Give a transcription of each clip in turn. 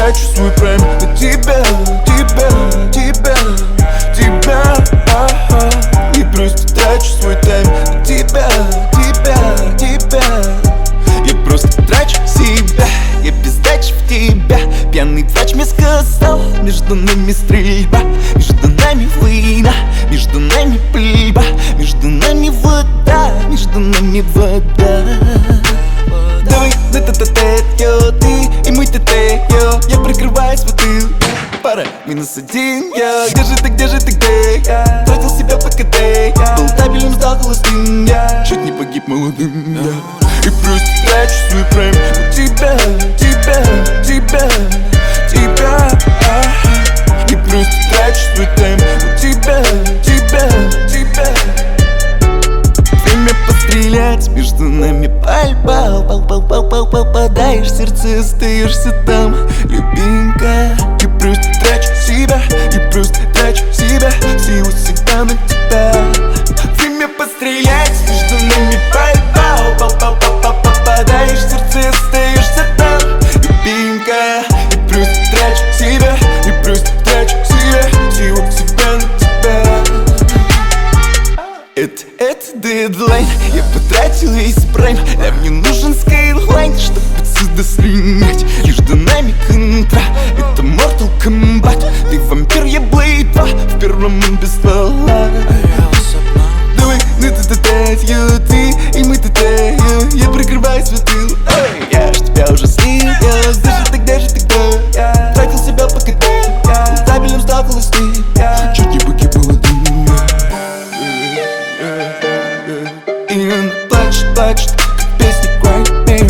трачу свой прайм на тебя, и просто трачу свой тайм на тебя. Я просто трачу себя, я без дачи в тебя. Пьяный врач мне сказал: между нами стрельба, между нами война, между нами пыльба, между нами вода, между нами вода. Давай на тет-а-тет, йо, ты и мой тет-тет, йо. Я прикрываюсь в бутыль, пара -1, йо. Где же ты, где? Тратил себя по КД, был табелем, сдал холостым, чуть не погиб молодым, и просто трачу свой прайм на тебя, и просто трачу свой тайм на тебя. Время пострелять, между нами пальба. Попадаешь в сердце, остаешься там, любимка. И просто трачу себя, всего себя на тебя. Время пострелять, между нами пальба. Попадаешь в сердце, остаешься там, любимка. И просто трачу себя, всего себя на тебя. Это дедлайн, я потратил весь прайм, а мне нужен скайлайн, чтобы отсюда слинять. Между нами контра, это Mortal Kombat. Ты вампир, я Blade 2, в первом он без ствола. Давай на тет-а-тет, йо, ты и мы тет-тет, йо. Я прикрываюсь в тыл, я ж тебя уже слил, йо. Где же ты, где? Тратил себя по КТ, табелем сдал холостым, чуть не погиб молодым. И она плачет, как песня Cry Me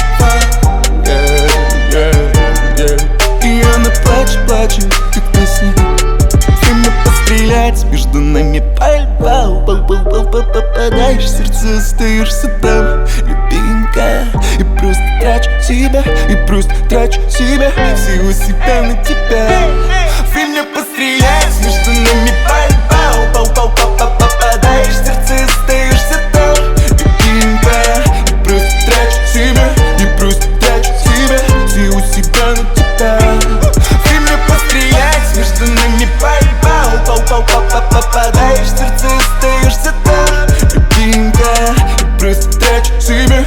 a River. И она плачет, как песня. Время пострелять, между нами пальба. Попадаешь в сердце, остаешься там, любимка. И просто трачу себя, всего себя на тебя. Время пострелять, между нами пальба. Попадаешь в сердце, остаешься там, любимка. И просто трачу себя, всего себя на тебя. Время пострелять, между нами пальба. Попадаешь в сердце, остаешься там, любимка. И просто трачу себя,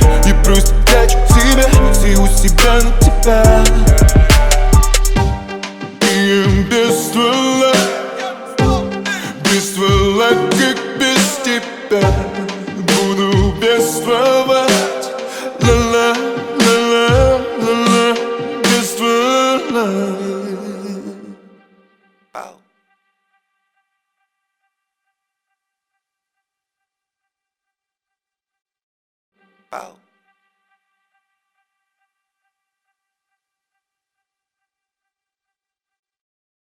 всего себя на тебя. И без ствола, как без тебя. Буду бествовать, ла-ла, без ствола.